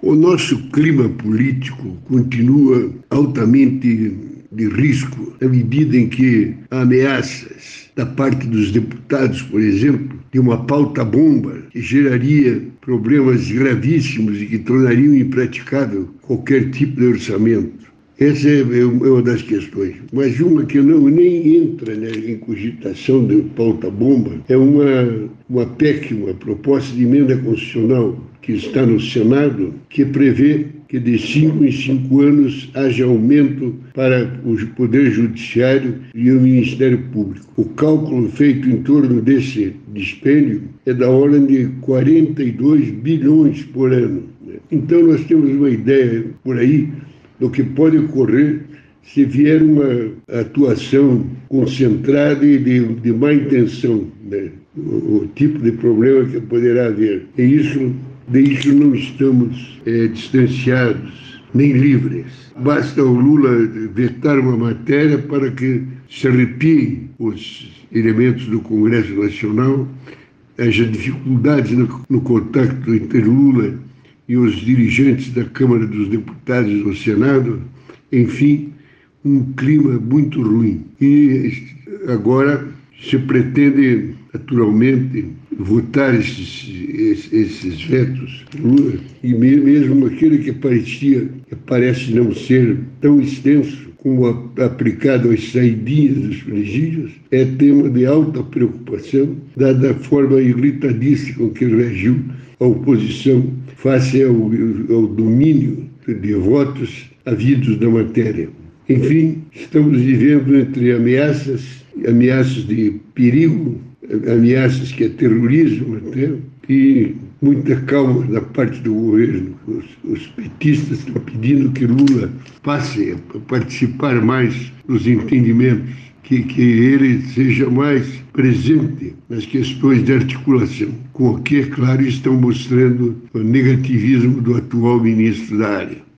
O nosso clima político continua altamente de risco à medida em que ameaças da parte dos deputados, por exemplo, de uma pauta-bomba que geraria problemas gravíssimos e que tornariam impraticável qualquer tipo de orçamento. Essa é uma das questões. Mas uma que nem entra, né, em cogitação de pauta-bomba é uma PEC, uma proposta de emenda constitucional que está no Senado, que prevê que de 5 em 5 anos haja aumento para o Poder Judiciário e o Ministério Público. O cálculo feito em torno desse dispêndio é da ordem de 42 bilhões por ano. Então nós temos uma ideia por aí do que pode ocorrer se vier uma atuação concentrada e de má intenção, né? O tipo de problema que poderá haver. E de isso não estamos distanciados, nem livres. Basta o Lula vetar uma matéria para que se arrepiem os elementos do Congresso Nacional, haja dificuldades no contato entre Lula e os dirigentes da Câmara dos Deputados e do Senado, enfim, um clima muito ruim. E agora se pretende, naturalmente, votar esses vetos, e mesmo aquele que parece não ser tão extenso como aplicado às saidinhas dos presídios, é tema de alta preocupação, dada a forma irritadiça com que reagiu a oposição face ao domínio de votos havidos na matéria. Enfim, estamos vivendo entre ameaças de perigo, ameaças que é terrorismo até, e muita calma da parte do governo. Os petistas estão pedindo que Lula passe a participar mais dos entendimentos, que ele seja mais presente nas questões de articulação, com o que, é claro, estão mostrando o negativismo do atual ministro da área.